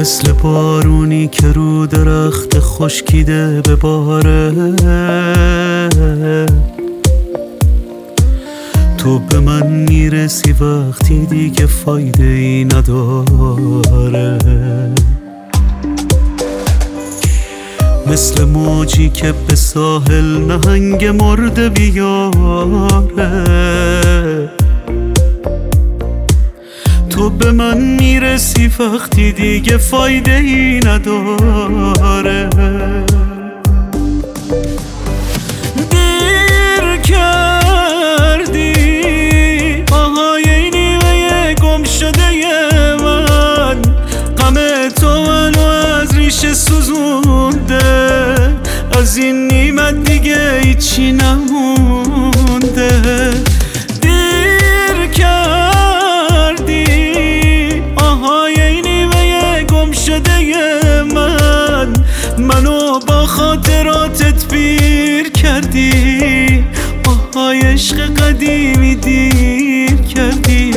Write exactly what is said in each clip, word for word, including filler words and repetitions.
مثل بارونی که رو درخت خشکیده بباره، تو به من میرسی وقتی دیگه فایده ای نداره. مثل موجی که به ساحل نهنگ مرده بیاره، تو به من میرسی وقتی دیگه فایده ای نداره. دیر کردی آهای نیمه گم شده من، غم تو منو از ریشه سوزونده، از این نیمت دیگه هیچی نمونده. دیر کردی آهای نیمه گم شده من، منو با خاطراتت پیر کردی، آهای عشق قدیمی دیر کردی.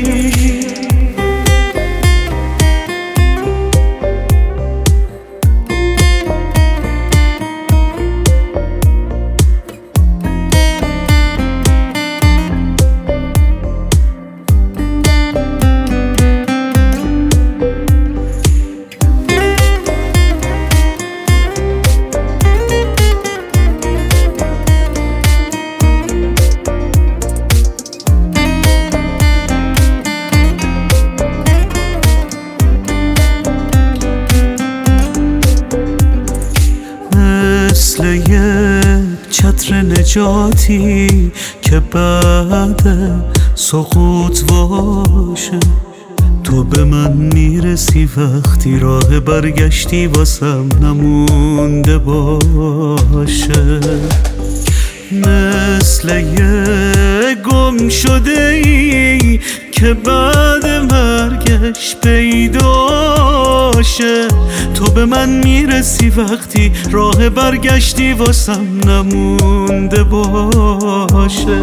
مثل یک چتر نجاتی که بعد سقوط باشه، تو به من میرسی وقتی راه برگشتی واسم نمونده باشه. مثل یک گم شده ای که بعد مرگش پیداشه، تو به من میرسی وقتی راه برگشتی واسم نمونده باشه.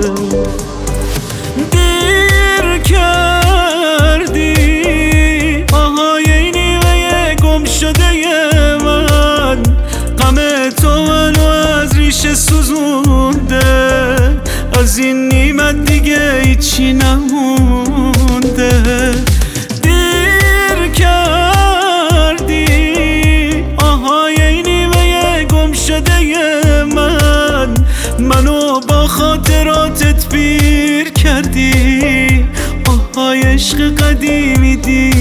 دیر کردی آهای نیمه گم شده من، غم تو منو از ریشه سوزونده، از این نیمت دیگه هیچی نمونده. دیر کردی آهای نیمه گم شده من، منو با خاطراتت پیر کردی، آهای عشق قدیمی دی